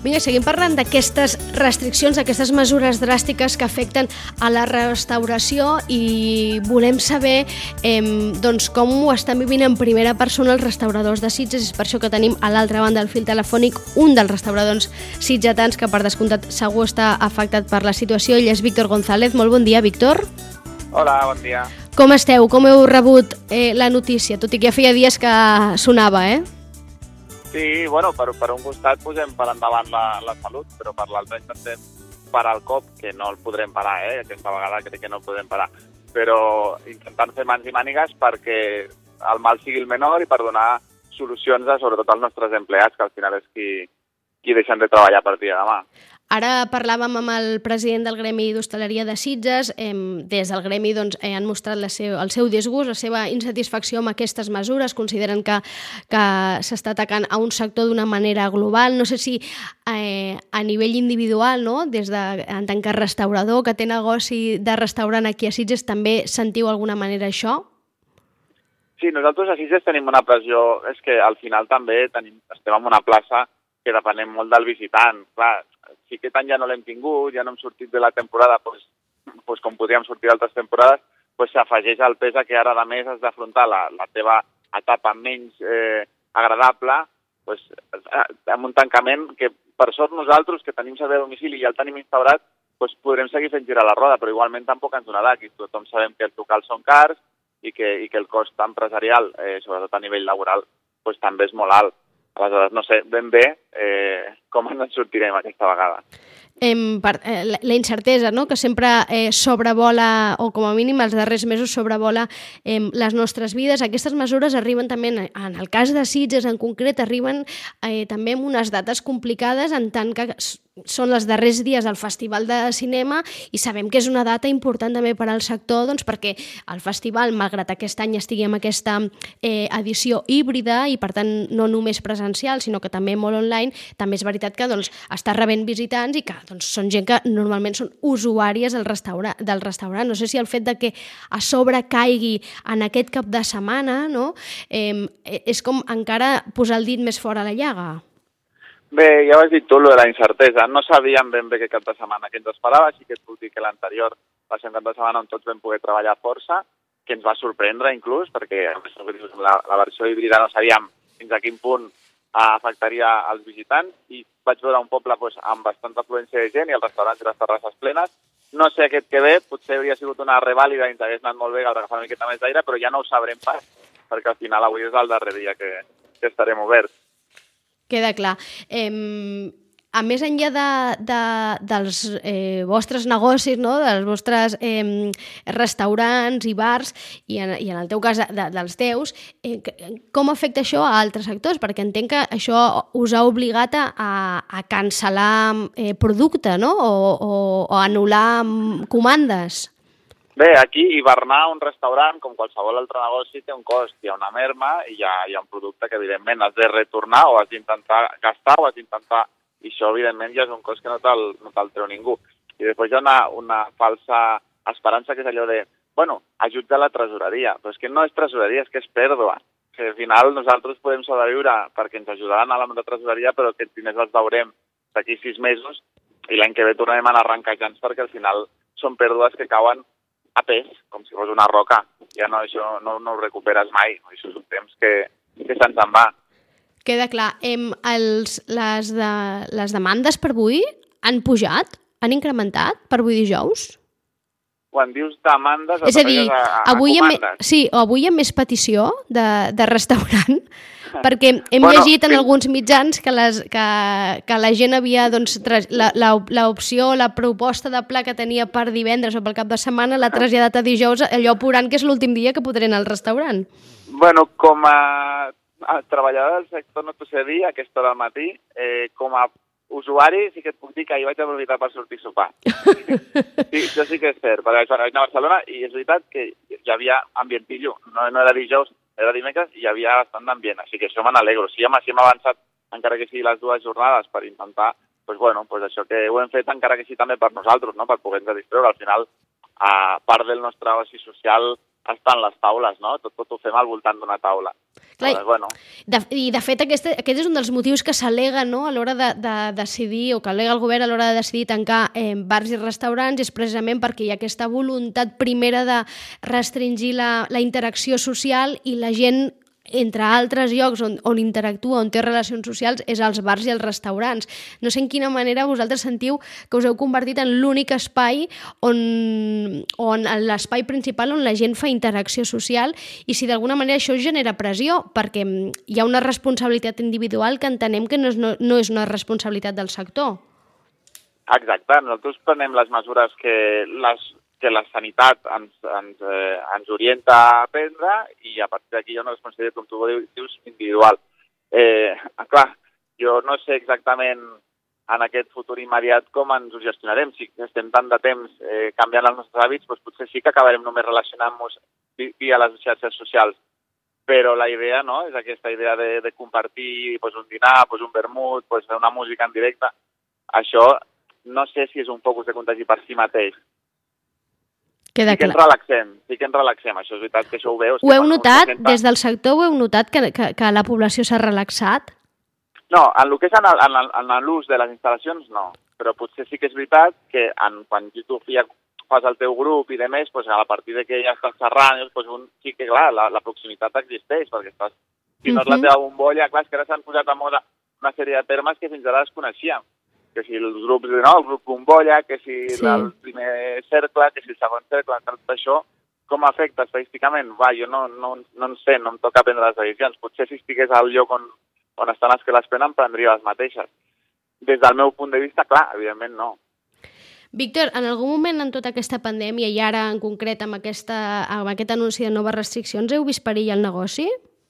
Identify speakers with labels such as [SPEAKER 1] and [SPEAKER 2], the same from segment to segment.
[SPEAKER 1] Vinga, seguim parlant d'aquestes restriccions, d'aquestes mesures dràstiques que afecten a la restauració i volem saber doncs, com ho estan vivint en primera persona els restauradors de Sitges. És per això que tenim a l'altra banda del fil telefònic un dels restauradors sitgetans que per descomptat segur està afectat per la situació. Ell és Víctor González. Molt bon dia, Víctor.
[SPEAKER 2] Hola, bon dia.
[SPEAKER 1] Com esteu? Com heu rebut la notícia? Tot i que ja feia dies que sonava,
[SPEAKER 2] Sí, bueno, per un costat posem per endavant la salut, però per l'altre intentem parar el cop, que no el podrem parar, aquesta vegada crec que no el podem parar, però intentant fer mans i mànigues perquè el mal sigui el menor i per donar solucions sobretot als nostres empleats, que al final és qui deixen de treballar a partir de demà.
[SPEAKER 1] Ara parlàvem amb el president del Gremi d'Hostaleria de Sitges. Des del Gremi han mostrat el seu disgust, la seva insatisfacció amb aquestes mesures. Consideren que s'està atacant a un sector d'una manera global. No sé si a nivell individual, no? En tant que restaurador, que té negoci de restaurant aquí a Sitges, també sentiu d'alguna manera això?
[SPEAKER 2] Sí, nosaltres a Sitges tenim una pressió. És que al final també estem en una plaça que depenem molt del visitant. Clar, si aquest any ja no l'hem tingut, ja no hem sortit de la temporada doncs com podríem sortir d'altres temporades, s'afegeix el pes que ara a més has d'afrontar la teva etapa menys agradable amb un tancament que per sort nosaltres, que tenim servei a domicili i ja el tenim instaurat, podrem seguir fent girar la roda, però igualment tampoc ens donarà. Aquí tothom sabem que els locals són cars i que el cost empresarial, sobretot a nivell laboral, també és molt alt. Aleshores, no sé ben bé com ens en sortirem aquesta vegada.
[SPEAKER 1] La incertesa, no?, que sempre sobrevola, o com a mínim els darrers mesos sobrevola les nostres vides. Aquestes mesures arriben també, en el cas de Sitges en concret, arriben també amb unes dates complicades, en tant que són els darrers dies del Festival de Cinema i sabem que és una data important també per al sector, doncs, perquè el festival, malgrat aquest any estigui amb aquesta edició híbrida i per tant no només presencial sinó que també molt online, també és veritat que està rebent visitants i que són gent que normalment són usuàries del restaurant. No sé si el fet de que a sobre caigui en aquest cap de setmana, no? És com encara posar el dit més fora a la llaga.
[SPEAKER 2] Bé, ja ho has dit tu, de la incertesa. No sabíem ben bé què cap de setmana que ens esperava, així que et puc dir que l'anterior va ser un cap de setmana on tots vam poder treballar força, que ens va sorprendre inclús, perquè la versió híbrida no sabíem fins a quin punt afectaria als visitants, i vaig veure un poble amb bastanta afluència de gent i els restaurants i les terrasses plenes. No sé aquest que ve, potser hauria sigut una revàlida i ens hagués anat molt bé agafar una miqueta més d'aire, però ja no ho sabrem pas, perquè al final avui és el darrer dia que estarem oberts.
[SPEAKER 1] Queda clar. A més enllà dels vostres negocis, no?, dels vostres restaurants i bars, i en el teu cas dels teus, com afecta això a altres sectors? Perquè entenc que això us ha obligat a cancel·lar producte, no?, o anul·lar comandes.
[SPEAKER 2] Bé, aquí hivernar un restaurant, com qualsevol altre negoci, té un cost. Hi ha una merma i hi ha un producte que, evidentment, has de retornar o has d'intentar gastar o has d'intentar... I això, evidentment, ja és un cost que no te'l treu ningú. I després hi ha una falsa esperança, que és allò de, ajuts de la tresoreria. Però és que no és tresoreria, és que és pèrdua. Que al final nosaltres podem sobreviure perquè ens ajudaran a la tresoreria, però aquests diners els veurem d'aquí 6 mesos i l'any que ve tornarem a anar arrencajants perquè al final són pèrdues que cauen a pes, com si fos una roca. Ja això no ho recuperes mai. Això és un temps que se'ns en va.
[SPEAKER 1] Queda clar. Les demandes per avui han pujat? Han incrementat per avui dijous?
[SPEAKER 2] Quan dius demandes...
[SPEAKER 1] És a dir, avui hi ha més petició de restaurant, perquè hem llegit en alguns mitjans que la gent havia, l'opció, la proposta de pla que tenia per divendres o pel cap de setmana l'ha traslladat a dijous, allò apurant que és l'últim dia que podré anar al restaurant.
[SPEAKER 2] Bueno, com a treballador del sector, no t'ho sé dir, a aquesta hora del matí, com a usuari sí que et puc dir que ahir vaig aprofitar per sortir a sopar. Sí, això sí que és cert, perquè vaig anar a Barcelona i és veritat que hi havia ambientillo. No era dijous, era dimecres i hi havia bastant d'ambient, així que això me n'alegro. Si hem avançat, encara que sigui les 2 jornades, per intentar, això que ho hem fet encara que sigui també per nosaltres, no?, per poder-nos distreure. Al final, a part del nostre oci social, estan les taules, no? Tot ho fem al voltant d'una taula.
[SPEAKER 1] Clar,
[SPEAKER 2] bueno.
[SPEAKER 1] I de fet aquest és un dels motius que s'al·lega, no?, a l'hora de decidir, o que al·lega el govern a l'hora de decidir tancar bars i restaurants, és precisament perquè hi ha aquesta voluntat primera de restringir la interacció social, i la gent, entre altres llocs on interactua, on té relacions socials, és als bars i als restaurants. No sé en quina manera vosaltres sentiu que us heu convertit en l'únic espai on l'espai principal on la gent fa interacció social, i si d'alguna manera això genera pressió, perquè hi ha una responsabilitat individual que entenem que no és una responsabilitat del sector.
[SPEAKER 2] Exacte, nosaltres prenem les mesures que la sanitat ens orienta a prendre, i a partir d'aquí hi ha una responsabilitat, com tu dius, individual. Clar, jo no sé exactament en aquest futur immediat com ens ho gestionarem. Si estem tant de temps canviant els nostres hàbits, doncs potser sí que acabarem només relacionant-nos via les xarxes socials. Però la idea, no?, és aquesta idea de compartir un dinar, un vermut, una música en directe. Això no sé si és un focus de contagi per si mateix. Sí que ens relaxem, això és veritat que això ho veus.
[SPEAKER 1] Ho heu notat? Des del sector ho heu notat que la població s'ha relaxat?
[SPEAKER 2] No, en el que és en l'ús de les instal·lacions no, però potser sí que és veritat que quan tu fas el teu grup i demés, a partir de que ja estàs xerrant, sí que clar, la proximitat existeix, perquè si no és la teva bombolla, clar, és que ara s'han posat a moda una sèrie de termes que fins ara desconeixíem. Que si els grups, no, el grup bombolla, que si el primer cercle, que si el segon cercle, tot això, com afecta estadísticament? Jo no en sé, no em toca prendre les decisions. Potser si estigués al lloc on estan els que les prenen, prendria les mateixes. Des del meu punt de vista, clar, evidentment no.
[SPEAKER 1] Víctor, en algun moment en tota aquesta pandèmia, i ara en concret amb aquest anunci de noves restriccions, heu vist perill al negoci?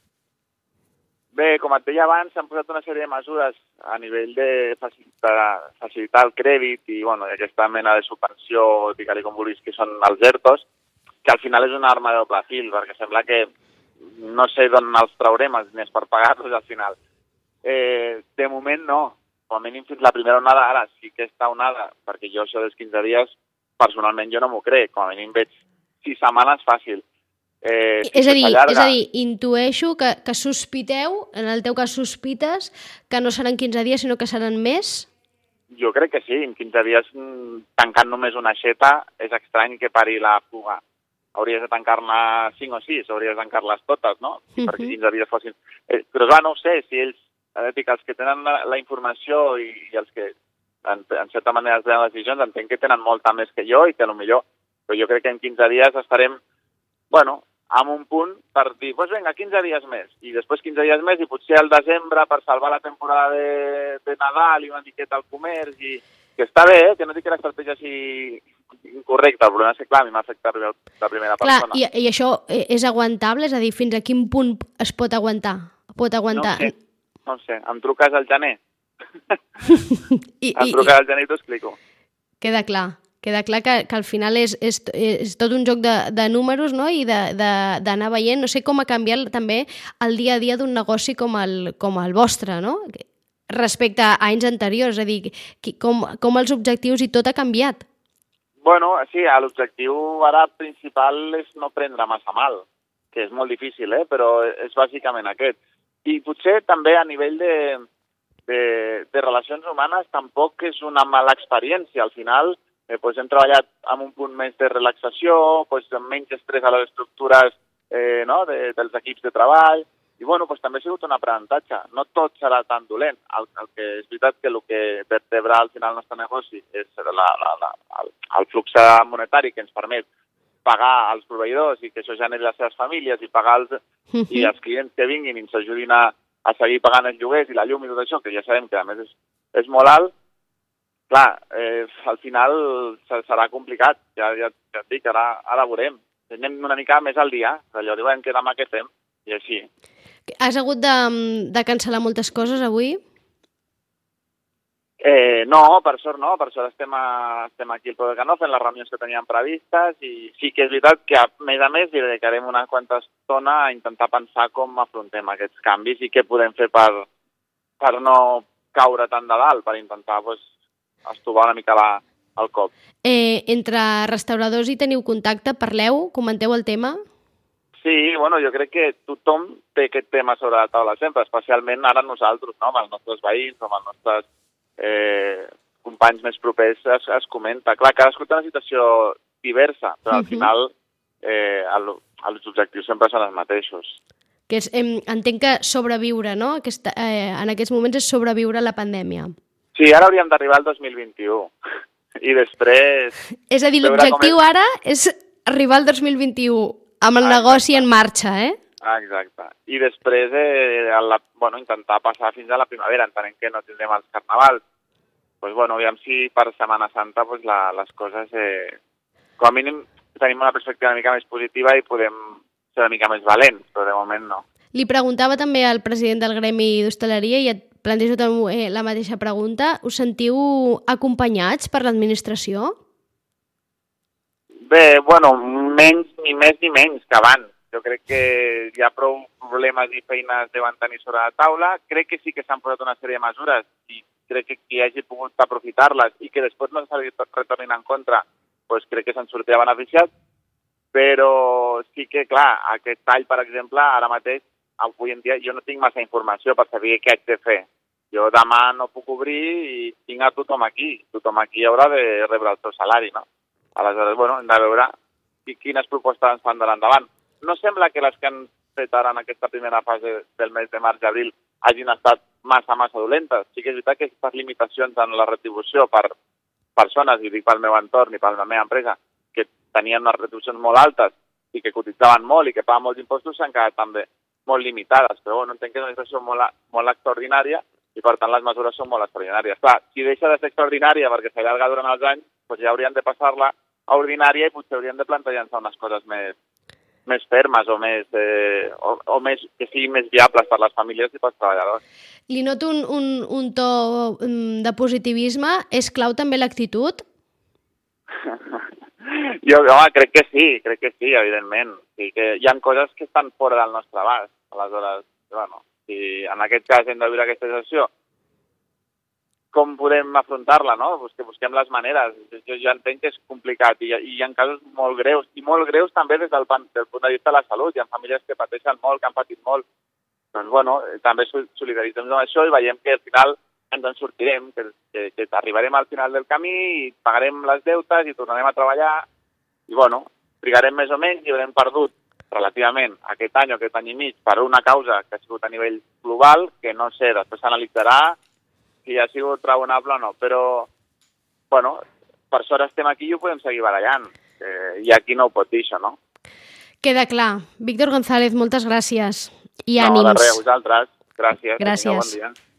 [SPEAKER 2] Bé, com et deia abans, s'han posat una sèrie de mesures a nivell de facilitar el crèdit i aquesta mena de subvenció, digue-li com vulguis, que són els ERTOs, que al final és una arma de doble fil, perquè sembla que no sé d'on els traurem els diners per pagar-los al final. De moment no, com a mínim fins la primera onada, ara sí que està onada, perquè jo això dels 15 dies, personalment jo no m'ho crec, com a mínim veig 6 setmanes fàcil.
[SPEAKER 1] És a dir, intueixo que sospiteu, en el teu cas sospites, que no seran 15 dies, sinó que seran més?
[SPEAKER 2] Jo crec que sí, en 15 dies tancant només una aixeta és estrany que pari la fuga. Hauries de tancar-ne 5 o 6, hauries de tancar-les totes, no? Perquè 15 dies fossin... Però clar, no ho sé, si ells, els que tenen la informació i els que en certa manera es prenen les decisions, entenc que tenen molta més que jo i que potser, però jo crec que en 15 dies estarem, amb un punt per dir, vinga, 15 dies més, i després 15 dies més, i potser al desembre per salvar la temporada de Nadal i una miqueta al comerç, i que està bé, que no dic que l'estratègia sigui incorrecta, el problema és que, clar, a mi m'ha afectat la primera persona. Clar,
[SPEAKER 1] i això és aguantable? És a dir, fins a quin punt es pot aguantar?
[SPEAKER 2] No sé, em truques al gener. Em truques al gener i t'ho explico.
[SPEAKER 1] Queda clar que al final és tot un joc de números, no?, i d'anar veient, no sé com ha canviat també el dia a dia d'un negoci com el vostre, no?, respecte a anys anteriors, és a dir, com els objectius i tot ha canviat.
[SPEAKER 2] Sí, l'objectiu ara principal és no prendre massa mal, que és molt difícil, però és bàsicament aquest. I potser també a nivell de relacions humanes tampoc és una mala experiència. Al final hem treballat amb un punt més de relaxació, amb menys estrès a les estructures dels equips de treball, i també ha sigut un aprenentatge. No tot serà tan dolent. El que és veritat que el que vertebra al final el nostre negoci és el flux monetari que ens permet pagar als proveïdors i que això generi les seves famílies i pagar i els clients que vinguin i ens ajudin a seguir pagant els lloguers i la llum i tot això, que ja sabem que a més és molt alt. Clar, al final serà complicat, ja et dic, ara veurem. Anem una mica més al dia, allò diuen que demà què fem, i així.
[SPEAKER 1] Has hagut de cancel·lar moltes coses avui?
[SPEAKER 2] No, per sort no, per sort estem aquí al Peu de Canó fent les reunions que teníem previstes, i sí que és veritat que a més hi dedicarem una quanta estona a intentar pensar com afrontem aquests canvis i què podem fer per no caure tan de dalt, per intentar estovar una mica el cop.
[SPEAKER 1] Entre restauradors hi teniu contacte? Parleu? Comenteu el tema?
[SPEAKER 2] Sí, bueno, jo crec que tothom té aquest tema sobre la taula sempre, especialment ara nosaltres, no? Amb els nostres veïns, amb els nostres companys més propers es comenta. Clar, cadascú té una situació diversa, però al final els objectius sempre són els mateixos.
[SPEAKER 1] Que entenc que sobreviure, no? En aquests moments és sobreviure a la pandèmia.
[SPEAKER 2] Sí, ara hauríem d'arribar al 2021 i després...
[SPEAKER 1] És a dir, l'objectiu ara és arribar al 2021 amb el negoci en marxa,
[SPEAKER 2] Exacte. I després intentar passar fins a la primavera, entenent que no tindrem els carnavals. Doncs aviam si per Setmana Santa les coses, com a mínim, tenim una perspectiva una mica més positiva i podem ser una mica més valents, però de moment no.
[SPEAKER 1] Li preguntava també al president del Gremi d'Hostaleria i et plantejo també la mateixa pregunta. Us sentiu acompanyats per l'administració?
[SPEAKER 2] Bé, menys, ni més ni menys que abans. Jo crec que hi ha prou problemes i feines deuen tenir sobre la taula. Crec que sí que s'han posat una sèrie de mesures i crec que qui hagi pogut aprofitar-les i que després no se li retornin en contra, doncs crec que se'n sortirà beneficiat. Però sí que, clar, aquest tall, per exemple, ara mateix, avui en dia, jo no tinc massa informació per saber què haig de fer. Jo demà no puc obrir i tinc a tothom aquí. Tothom aquí haurà de rebre el seu salari, no? Aleshores, hem de veure quines propostes ens fan de l'endavant. No sembla que les que han fet ara en aquesta primera fase del mes de març i abril hagin estat massa dolentes. Sí que és veritat que aquestes limitacions en la retribució per persones, i dic pel meu entorn i per la meva empresa, que tenien unes retribucions molt altes i que cotitzaven molt i que paguen molts impostos, s'han quedat també molt limitades. Però entenc que és una situació molt extraordinària i, per tant, les mesures són molt extraordinàries. Clar, si deixa de ser extraordinària perquè s'allarga durant els anys, doncs ja haurien de passar-la a ordinària i potser haurien de plantejar-se unes coses més fermes o més que siguin més viables per les famílies i pels treballadors.
[SPEAKER 1] Li noto un to de positivisme. És clau també l'actitud?
[SPEAKER 2] Jo crec que sí, evidentment. Sí que hi ha coses que estan fora del nostre abast. Aleshores, si en aquest cas hem de viure aquesta situació, com podem afrontar-la, no? Busquem les maneres. Jo ja entenc que és complicat i hi ha casos molt greus, i molt greus també des del punt de vista de la salut. Hi ha famílies que pateixen molt, que han patit molt. Doncs, també solidaritzem amb això i veiem que al final ens en sortirem, que arribarem al final del camí i pagarem les deutes i tornarem a treballar. I, trigarem més o menys i haurem perdut relativament aquest any o aquest any i mig per una causa que ha sigut a nivell global, que no sé, després s'analitzarà si ha sigut raonable o no, però, per sort estem aquí i ho podem seguir barallant. I aquí no ho pot dir, això, no?
[SPEAKER 1] Queda clar. Víctor González, moltes gràcies. I ànims.
[SPEAKER 2] No, de res, a vosaltres. Gràcies.
[SPEAKER 1] Gràcies.
[SPEAKER 2] Bon dia.